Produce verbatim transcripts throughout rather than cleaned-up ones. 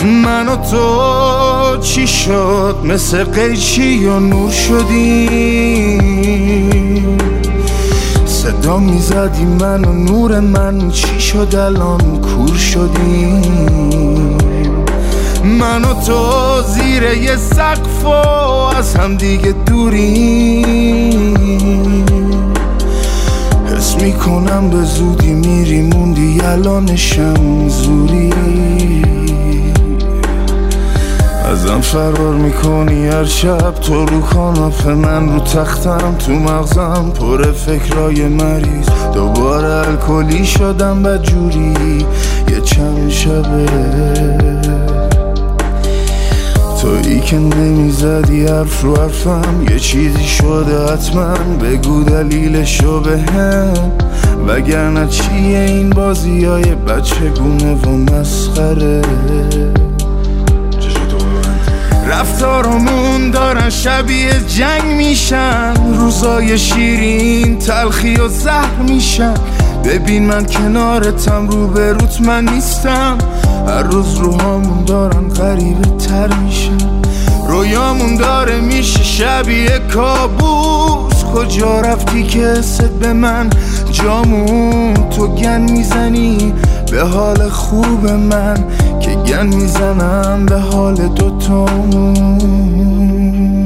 من و تو چی شد؟ مثل قیچی یا نور شدیم؟ صدا میزدی من و نور من، چی شد الان کور شدیم؟ من و تو زیر یه سقف و از هم دیگه دوریم. حس میکنم به زودی میری موندی الانشم زوری. ازم فرار میکنی هر شب تو رو کاناپه، من رو تختم تو مغزم پر فکرای مریض. دوباره الکلی شدم بدجوری یه چند شبه. تویی که نمیزدی حرف رو حرفم، یه چیزی شده حتما بگو دلیلشو بهم، وگرنه چیه این بازی های بچه گونه و مسخره. رفتارمون دارن شبیه جنگ میشن، روزای شیرین تلخی و زهر میشن. ببین من کنارتم، رو به روت من نیستم. هر روز روهامون دارن غریبه تر میشن، رویامون داره میشه شبیه کابوس. کجا رفتی که حست به من جامون؟ تو گن میزنی به حال خوب من که گن میزنم به حال دوتامون.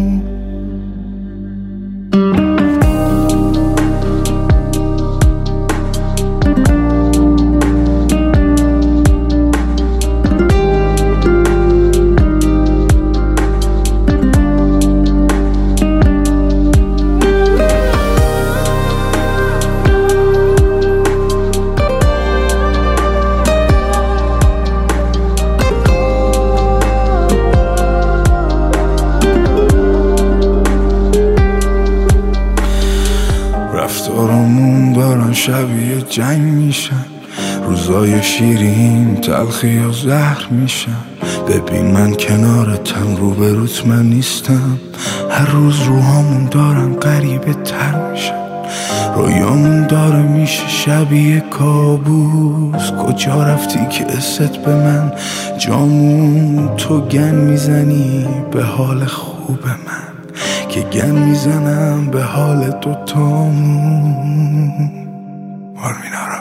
رفتارمون دارن شبیه جنگ میشن، روزای شیرین تلخی و زهر میشن. ببین من کنارتم، رو به روت من نیستم. هر روز روهامون دارن غریبه تر میشن، رویامون داره میشه شبیه کابوس. کجا رفتی که حست به من جامون؟ تو گن میزنی به حال خوب من که گن میزنم به حال دوتامون. آرمینا.